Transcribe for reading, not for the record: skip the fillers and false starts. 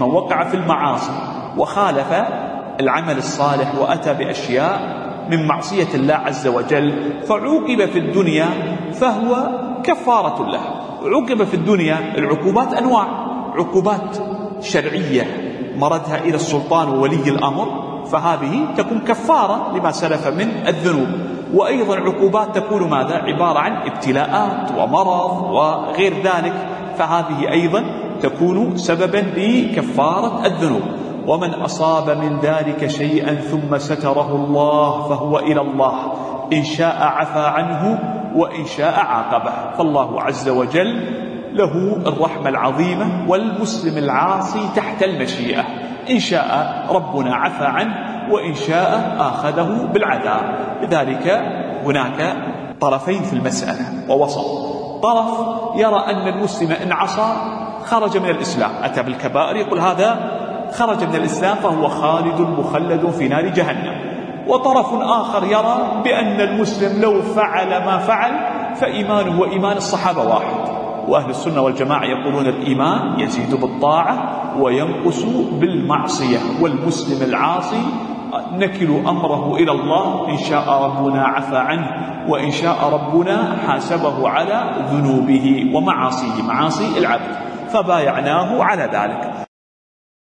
من وقع في المعاصي وخالف العمل الصالح وأتى بأشياء من معصية الله عز وجل فعوقب في الدنيا فهو كفارة له. عوقب في الدنيا، العقوبات أنواع: عقوبات شرعية مردها إلى السلطان وولي الأمر، فهذه تكون كفارة لما سلف من الذنوب. وأيضا عقوبات تكون ماذا؟ عبارة عن ابتلاءات ومرض وغير ذلك، فهذه أيضا تكون سببا لكفارة الذنوب. ومن أصاب من ذلك شيئا ثم ستره الله فهو إلى الله، إن شاء عفى عنه وإن شاء عاقبه. فالله عز وجل له الرحمة العظيمة، والمسلم العاصي تحت المشيئة، إن شاء ربنا عفى عنه وإن شاء آخذه بالعذاب. لذلك هناك طرفين في المسألة ووسط: طرف يرى أن المسلم إن عصى خرج من الإسلام، أتى بالكبائر، يقول هذا خرج من الإسلام فهو خالد مخلد في نار جهنم. وطرف آخر يرى بأن المسلم لو فعل ما فعل فإيمانه وإيمان الصحابة واحد. وأهل السنة والجماعة يقولون الإيمان يزيد بالطاعة وينقص بالمعصية، والمسلم العاصي نكل أمره إلى الله، إن شاء ربنا عفى عنه وإن شاء ربنا حاسبه على ذنوبه ومعاصيه، معاصي العبد، فبايعناه على ذلك.